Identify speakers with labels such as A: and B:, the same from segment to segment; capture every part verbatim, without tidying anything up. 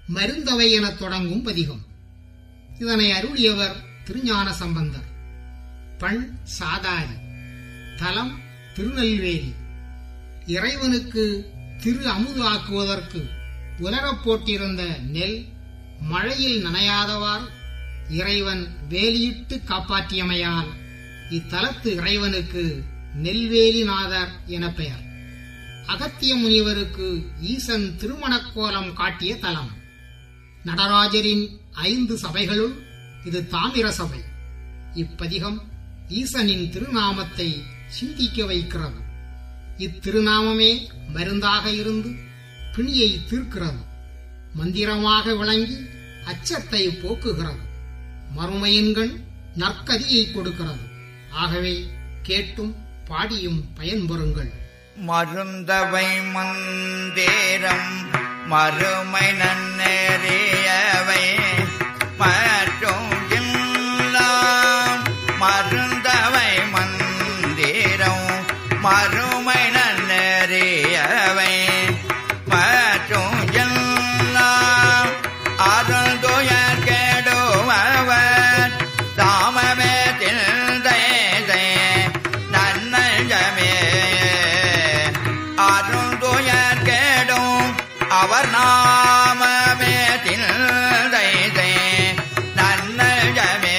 A: மருந்தவை எனத் தொடங்கும் பதிகம். இதனை அருளியவர் திருஞான சம்பந்தர். பண் சாதாரி. தலம் திருநெல்வேலி. இறைவனுக்கு திரு அமுது ஆக்குவதற்கு உலரப் போட்டிருந்த நெல் மழையில் நனையாதவாறு இறைவன் வேலியிட்டு காப்பாற்றியமையால் இத்தலத்து இறைவனுக்கு நெல்வேலிநாதர் என பெயர். அகத்திய முனிவருக்கு ஈசன் திருமணக்கோலம் காட்டிய தலம். நடராஜரின் ஐந்து சபைகளுள் இது தாமிர சபை. இப்பதிகம் ஈசனின் திருநாமத்தை சிந்திக்க வைக்கிறது. இத்திருநாமமே மருந்தாக இருந்து பிணியை தீர்க்கிறது. மந்திரமாக விளங்கி அச்சத்தை போக்குகிறது. மறுமையின்கண் நற்கதியை கொடுக்கிறது. ஆகவே கேட்டும் பாடியும் பயன்பெறுங்கள்.
B: மருந்தவை மந்தேரம் மறுமை நன்னெறியவை மற்றும் மருந்தவை மந்திரம் மறுமை நன்னெறியவை மற்றும் அருந்துய கெடுவர் தாமமே தில்தை நன்னஞ்சமே அருந்துயர் கெடும் அவர் நாமமே தில்தை நன்னஞ்சமே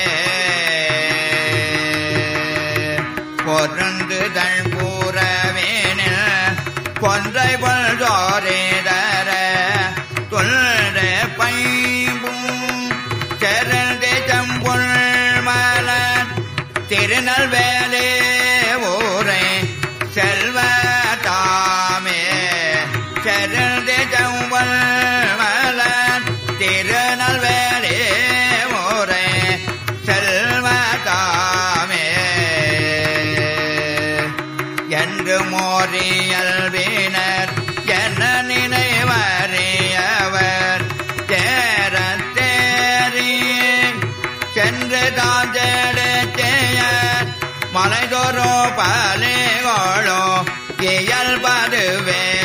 B: பொருந்துதல் கூறவேனில் கொன்றை பொல்தோரிதர தொல்ற பைம்பும் செருந்தி தம்பொல் மலர் திருநெல்வேலி ஊரை செல்வ தாமே செருந்தி தம்பொல் மலர் திருநெல்வேலி ஊரை செல்வ தாமே என்று மோரியல் வீணர் என்ன நினைவறியவர் தேரத்தேரி சென்று தாஞ்செடுத்தேய மலைதொரு பலிகோளோ இயல்பதுவே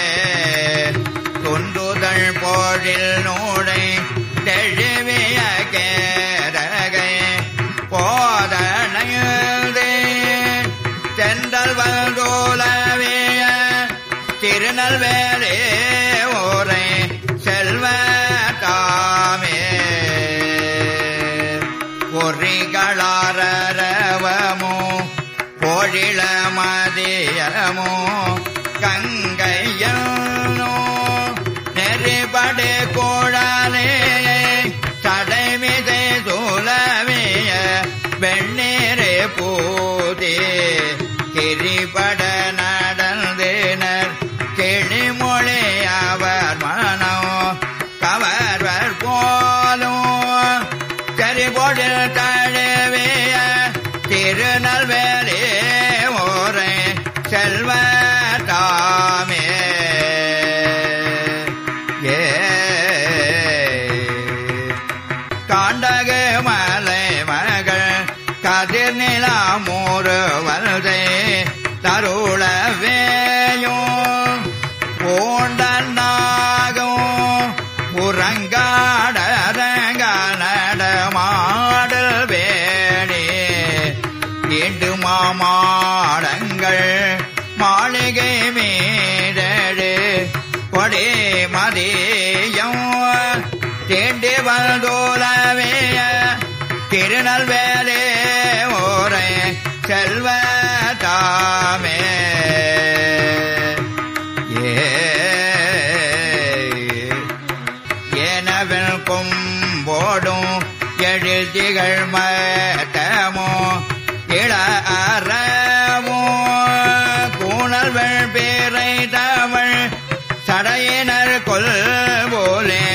B: துண்டுதல் போழில் நூடை தெளிவிய கேரகை போதனையுதே சென்றல் வந்தோலவிய திருநெல்வேலி ஊரை செல்வ தாமே பொறிகளாரவமோ பொழில மதியமோ கங்கையனோ நெறிபடு கோழலே சடைமிதை சூலவிய வெண்ணீர் பூதே கிரிபட நடந்தனர் கிளிமொழி அவர் மனோ கவர்வர் போலும் கரிபொழில் தழுவிய திருநெல்வேலி ஊரை செல்வ தாமே ஏ காண்டக மலை மகள் கதிர் நிலா மூறு வருதை தருளவேயும் பூண்டனாகும் உறங்காடரங்க நடமாடல் வேணி இண்டு மாமாடங்கள் மாளிகை மீதடு கொடி மதியம் தேண்டி வந்தோலவேய திருநெல்வேலி ஊரை செல்வ தாமே ஏனவில் கொம்போடும் எழுதிகள் மத்தமோ இள அறமோ கூணல்வள் பேரை தமிழ் சடையினர் கொல் போலே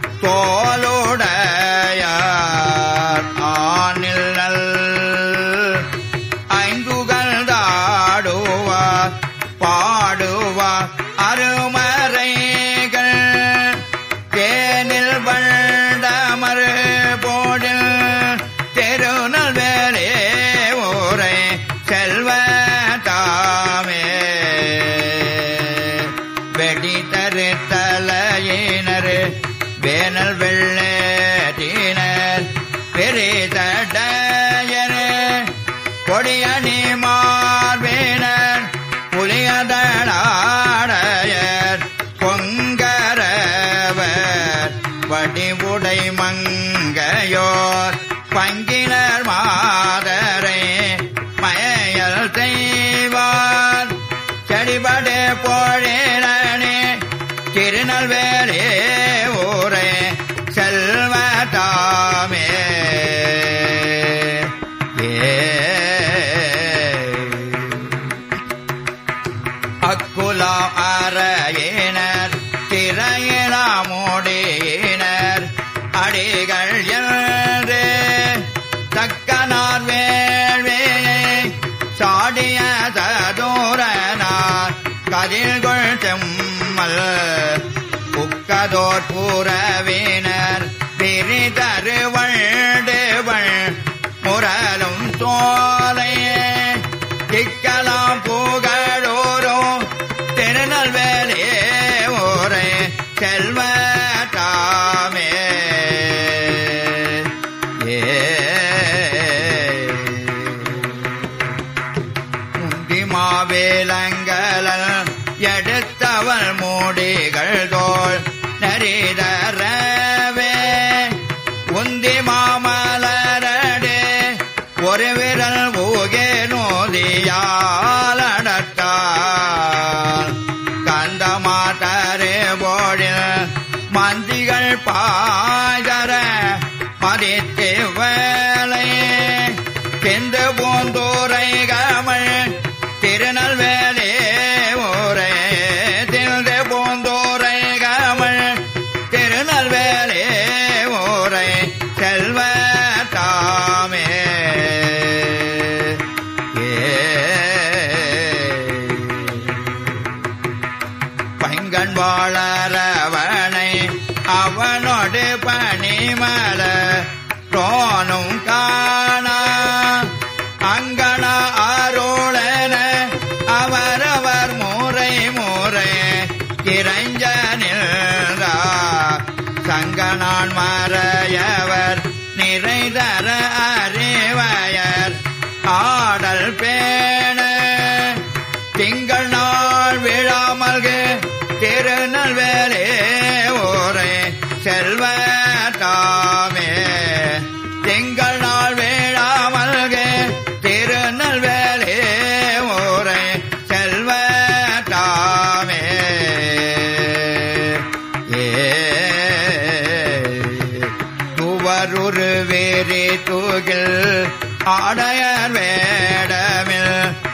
B: தோலுடையார் ஆனில் நல் ஐந்துகள் தாடுவார் பாடுவார் அருமறைகள் தேனில் வண்டமர் போடில் திருநெல்வேலி ஊரை செல்வ தாமே வெடி தரு தலையினர் வேனல் வெள்ளேற்றினர் பெரிதடையர் கொடியணி மார்வேனர் புலியதடாடையர் பொங்கரவர் வடிவுடை மங்கையோர் பங்கினர் மாதரை மயல் செய்வார் செடிபடே போழினே திருநெல்வேலி ஊரே செல்வதாமே அக்குலா அறையினர் திரையிலாமுடியினர் அடிகள் என்று தக்கனார் வேள்வியை சாடிய சதூரனார் கதிர்கொள் செம்மல் புக்கதோர் புறவினர் பிரிதருவள்டுவள் முரலும் தோலையே திக்கலாம் புகழோரும் திருநெல்வேலி ஊரே செல்வதாமே முந்தி மாவேலங்கலல் எடுத்தவள் மூடிகள் தோள் நரிதரவே உந்தி மாமலரடே ஒரு விரல் ஊகே நோதியாலடத்தால் கந்த மாதரே போழில் மந்திகள் பாய்தர மதித்து வேலை செந்து பூந்தூரை கமல் திருநெல்வேலி ஊரே திந்து பூந்தூரை கமல் திருநெல்வேலி ஊரை செல்வதாமே பைங்கண் வாழறவனை அவனோடு பணிமல தோனும் காணா அங்கன அருளன அவரவர் முறை முறை இறைஞ்சனில் சங்கனான் மறையவர் நிறைதர அறிவயர் ஆடல் பேண திங்கள் நாள் விழாமல்கு திருநெல்வேலி ஊரே செல்வதாமே திங்கள் நாள் விழாமல்கு திருநெல்வேலி ஊரே செல்வதாமே துவருரு வேரி தூகில் ஆடையர் வேடமில்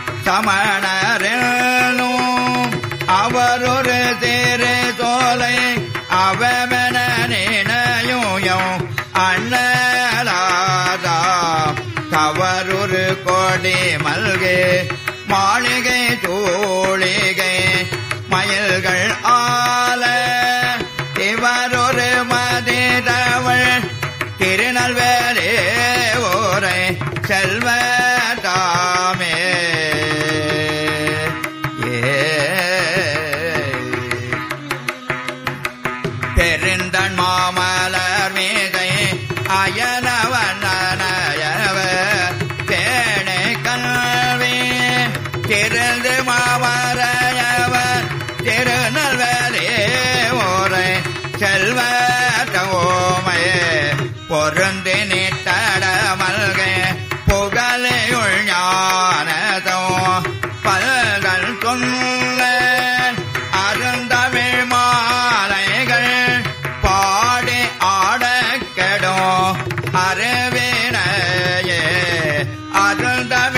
B: சமணரும் அவரொரு தேரு தோலை அவமன நினையும் அண்ணலாதாம் தவறுரு கொடி மல்கே மாளிகை தூளிகை மயில்கள் ஆல இவரொரு மதிதவள் திருநெல்வேலி ஊரை செல்வதாமே பெருந்தன் மாமலர் மீதை அயனவனயவ தேனை கல்வி திருந்து மாமரையவர் திருநெல்வேலி ஊரை செல்வதோமையே பொருந்தி நீட்டட மல்கை புகழையுள் ஞானதோ பல்கள் கொள்ள அருந்தமிழ் மாலைகள் பாடி ஆடக்கெடும் அறிவினையே அருந்தமிழ்